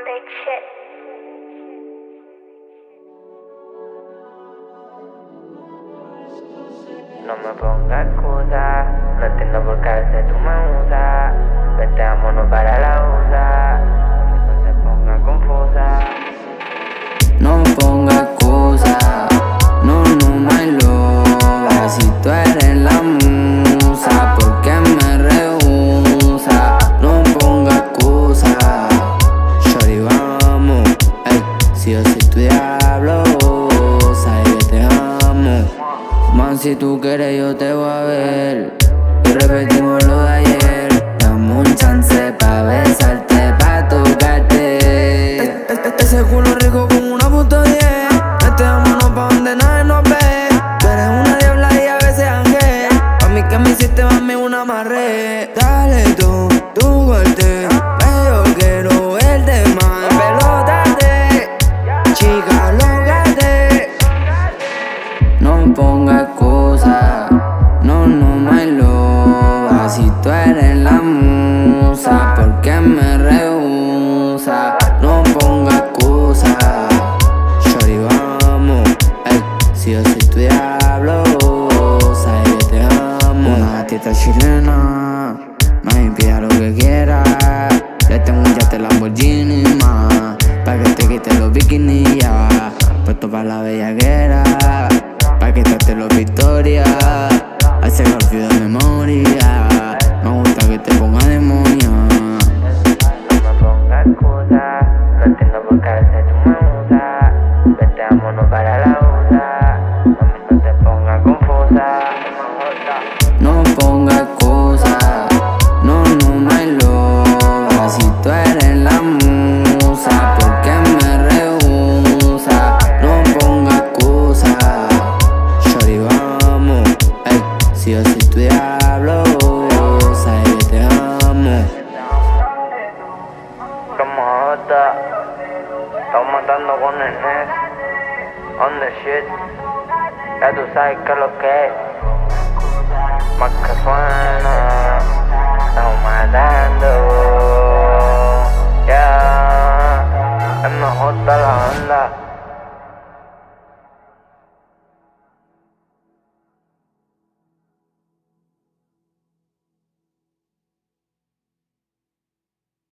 big shit. No me pongas excusa, no entiendo por qué a veces tú me usas. Vete, vámonos para la USA, no se ponga confusa. No ponga excusa, no, my love. Si tú eres la musa, ¿por qué me rehúsa? No ponga excusa, shorty, vamos. Ey, si yo soy tu diablo, sabes que te amo. Man, si tú quieres yo te voy a ver y repetimos lo de ayer. Dame un chance pa' besarte, pa' tocarte. Ese culo rico como una puta 10. Vete, vámonos pa' donde nadie nos ve. Tú eres una diabla y a veces ángel. Pa' mí que me hiciste, mami, una amarré. Dale tú corte, pero quiero verte más. Pelótate, chica, lógate. No ponga excusa, no, my love. Si tú eres la musa, ¿por qué me rehúsa? No ponga excusa, shorty, vamos. Ey, si yo soy tu diablo, sabes que te amo. Una gatita chilena, mami, pida lo que quiera. Le tengo un yate Lamborghini más, pa' que te quite los bikinis ya. Puesto pa' la bellaquera, pa' quitarte los victorias. Hace golpe de memoria, me gusta que te ponga demonia. No me pongas excusa, no entiendo por qué a veces tú me usas. Vete, vámonos para la USA, mami, no te pongas confusa. No ponga excusa, no, my love. Si tú eres la musa, ¿por qué me rehúsa? No ponga excusa, shorty, vamos. Ey, si yo soy tu diablo, sabes que te amo. Como otra, estamos matando con el net, on the shit. Ya tú sabes que es lo que es, más que suena, estamos matando. Ya, es mejor la banda.